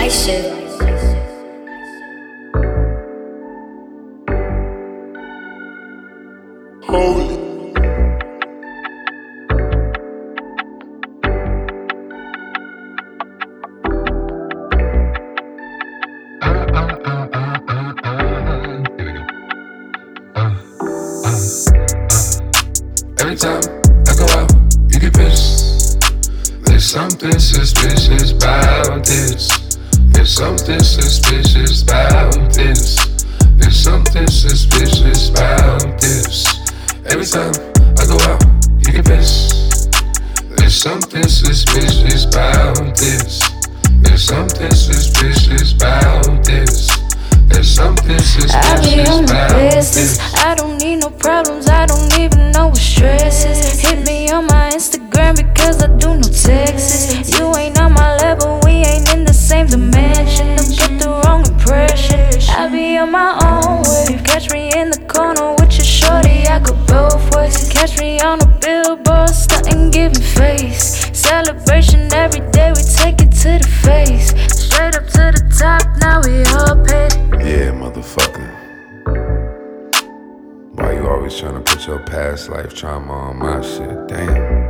Nice shit. Holy. Every time I go out, you get pissed. There's something suspicious about this. There's something suspicious about this. There's something suspicious about this. Every time I go out, you get pissed. There's something suspicious about this. There's something suspicious about this. There's something suspicious about this. I don't need no problems, I don't even know what stress is. Hit me on my Instagram because I do no texts. You ain't on my level, we ain't in the same dimension. Don't get the wrong impression. I be on my own way. Catch me in the corner with your shorty, I go both ways. Catch me on a billboard, stuntin' giving face. Celebration every day, we take it to the face. Straight up to the top, now we all paid. Yeah, motherfucker. Why you always tryna put your past life trauma on my shit? Damn.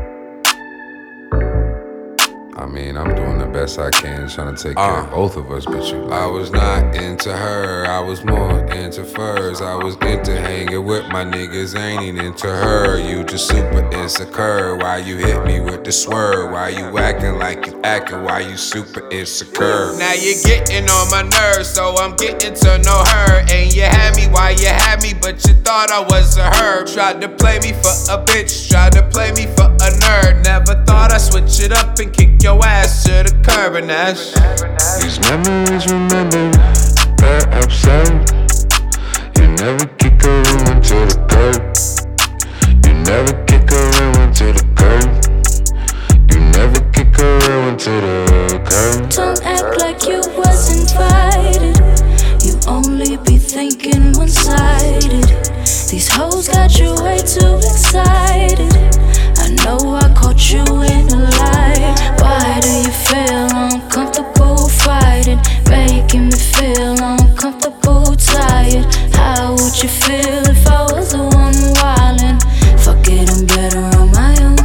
I mean, I'm doing the best I can, trying to take care of both of us, but you. I was not into her, I was more into furs. I was into hanging with my niggas, ain't into her. You just super insecure. Why you hit me with the swerve? Why you acting like you acting? Why you super insecure? Now you're getting on my nerves, so I'm getting to know her. And you had me while you had me, but you thought I was a herb. Tried to play me for a bitch, tried to play me for a nerd. Never thought I'd switch it up and kick your ass to the curb and ash. These memories remember that absurd. You never kick a ruin to the curb. You never kick a ruin to the curb. You never kick a ruin to the curb. Don't act like you was invited. You only be thinking one-sided. These hoes got you way too excited. I know I caught you in a lie. Why do you feel uncomfortable fighting? Making me feel uncomfortable, tired. How would you feel if I was the one wildin'? Fuck it, I'm better on my own.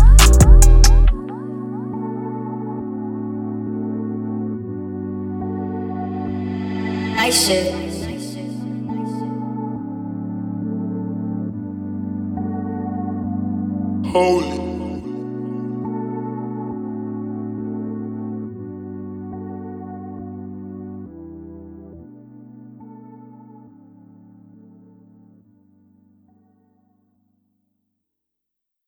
Nice shit. Holy.